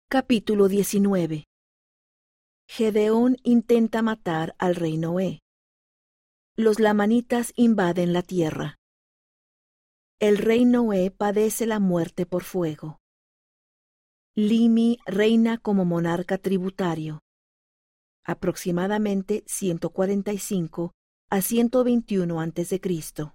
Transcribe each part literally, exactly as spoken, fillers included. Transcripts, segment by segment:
Capítulo diecinueve. Gedeón intenta matar al rey Noé. Los lamanitas invaden la tierra. El rey Noé padece la muerte por fuego. Limi reina como monarca tributario. Aproximadamente ciento cuarenta y cinco a ciento veintiuno antes de Cristo.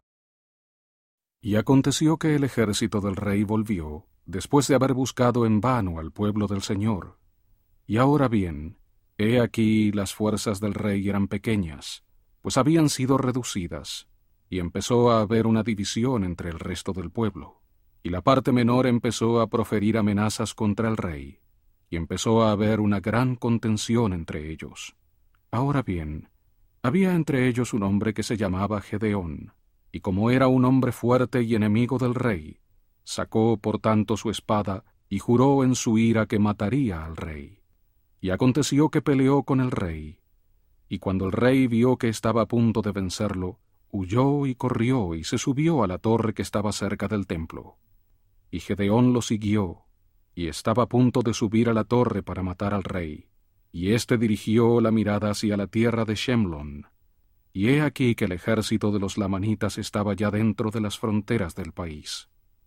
Y aconteció que el ejército del rey volvió, después de haber buscado en vano al pueblo del Señor. Y ahora bien, he aquí las fuerzas del rey eran pequeñas, pues habían sido reducidas, y empezó a haber una división entre el resto del pueblo. Y la parte menor empezó a proferir amenazas contra el rey, y empezó a haber una gran contención entre ellos. Ahora bien, había entre ellos un hombre que se llamaba Gedeón, y como era un hombre fuerte y enemigo del rey, sacó por tanto su espada y juró en su ira que mataría al rey. Y aconteció que peleó con el rey, y cuando el rey vio que estaba a punto de vencerlo, huyó y corrió y se subió a la torre que estaba cerca del templo. Y Gedeón lo siguió, y estaba a punto de subir a la torre para matar al rey, y éste dirigió la mirada hacia la tierra de Shemlon. Y he aquí que el ejército de los lamanitas estaba ya dentro de las fronteras del país.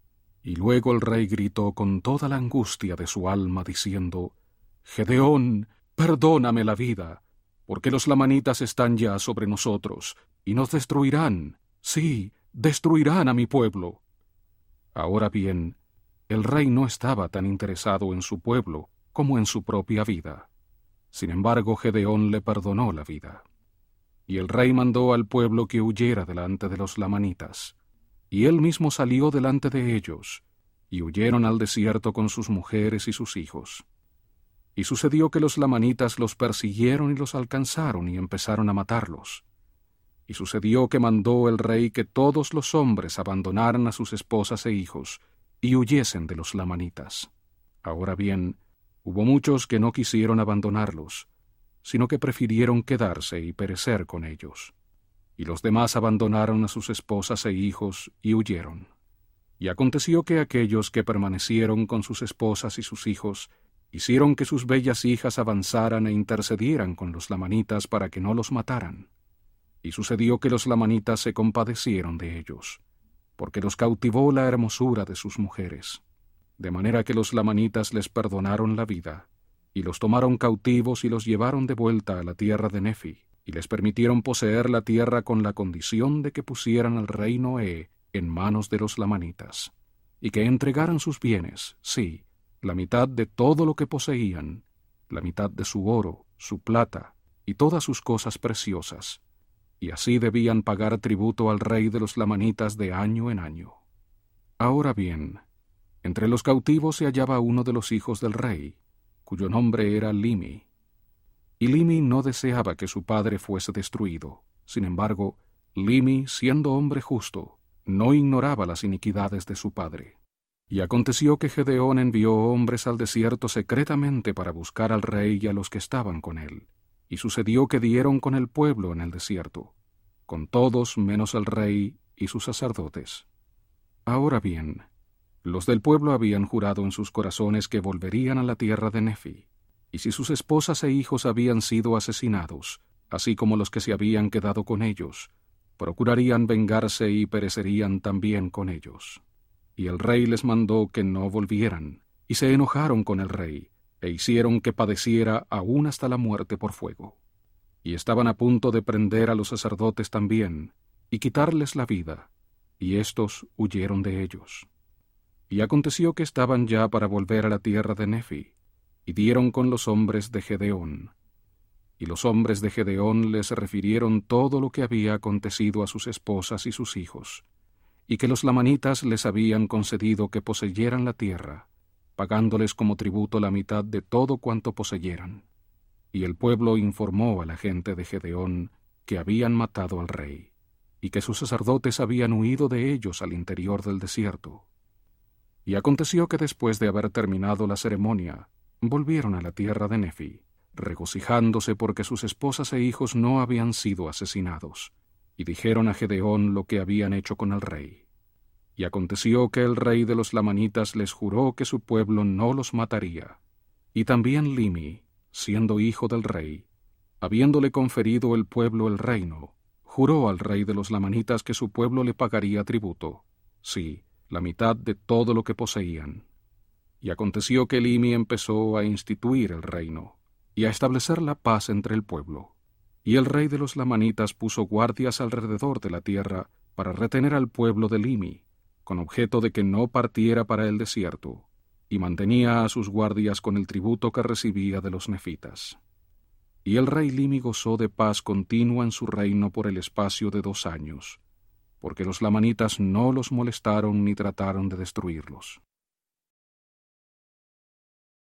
Y luego el rey gritó con toda la angustia de su alma, diciendo: Gedeón, perdóname la vida, porque los lamanitas están ya sobre nosotros, y nos destruirán, sí, destruirán a mi pueblo. Ahora bien, el rey no estaba tan interesado en su pueblo como en su propia vida. Sin embargo, Gedeón le perdonó la vida. Y el rey mandó al pueblo que huyera delante de los lamanitas, y él mismo salió delante de ellos, y huyeron al desierto con sus mujeres y sus hijos. Y sucedió que los lamanitas los persiguieron y los alcanzaron y empezaron a matarlos. Y sucedió que mandó el rey que todos los hombres abandonaran a sus esposas e hijos, y huyesen de los lamanitas. Ahora bien, hubo muchos que no quisieron abandonarlos, sino que prefirieron quedarse y perecer con ellos. Y los demás abandonaron a sus esposas e hijos y huyeron. Y aconteció que aquellos que permanecieron con sus esposas y sus hijos hicieron que sus bellas hijas avanzaran e intercedieran con los lamanitas para que no los mataran. Y sucedió que los lamanitas se compadecieron de ellos, porque los cautivó la hermosura de sus mujeres. De manera que los lamanitas les perdonaron la vida, y los tomaron cautivos y los llevaron de vuelta a la tierra de Nefi, y les permitieron poseer la tierra con la condición de que pusieran al rey Noé en manos de los lamanitas, y que entregaran sus bienes, sí, la mitad de todo lo que poseían, la mitad de su oro, su plata, y todas sus cosas preciosas, y así debían pagar tributo al rey de los lamanitas de año en año. Ahora bien, entre los cautivos se hallaba uno de los hijos del rey, cuyo nombre era Limi. Y Limi no deseaba que su padre fuese destruido. Sin embargo, Limi, siendo hombre justo, no ignoraba las iniquidades de su padre. Y aconteció que Gedeón envió hombres al desierto secretamente para buscar al rey y a los que estaban con él. Y sucedió que dieron con el pueblo en el desierto, con todos menos el rey y sus sacerdotes. Ahora bien, los del pueblo habían jurado en sus corazones que volverían a la tierra de Nefi, y si sus esposas e hijos habían sido asesinados, así como los que se habían quedado con ellos, procurarían vengarse y perecerían también con ellos. Y el rey les mandó que no volvieran, y se enojaron con el rey, e hicieron que padeciera aún hasta la muerte por fuego. Y estaban a punto de prender a los sacerdotes también, y quitarles la vida, y éstos huyeron de ellos. Y aconteció que estaban ya para volver a la tierra de Nefi, y dieron con los hombres de Gedeón. Y los hombres de Gedeón les refirieron todo lo que había acontecido a sus esposas y sus hijos, y que los lamanitas les habían concedido que poseyeran la tierra, pagándoles como tributo la mitad de todo cuanto poseyeran. Y el pueblo informó a la gente de Gedeón que habían matado al rey, y que sus sacerdotes habían huido de ellos al interior del desierto. Y aconteció que después de haber terminado la ceremonia, volvieron a la tierra de Nefi, regocijándose porque sus esposas e hijos no habían sido asesinados, y dijeron a Gedeón lo que habían hecho con el rey. Y aconteció que el rey de los lamanitas les juró que su pueblo no los mataría, Y también Limi, siendo hijo del rey, habiéndole conferido el pueblo el reino, juró al rey de los lamanitas que su pueblo le pagaría tributo, sí, la mitad de todo lo que poseían. Y aconteció que Limi empezó a instituir el reino, y a establecer la paz entre el pueblo. Y el rey de los lamanitas puso guardias alrededor de la tierra para retener al pueblo de Limi, con objeto de que no partiera para el desierto, y mantenía a sus guardias con el tributo que recibía de los nefitas. Y el rey Limi gozó de paz continua en su reino por el espacio de dos años, porque los lamanitas no los molestaron ni trataron de destruirlos.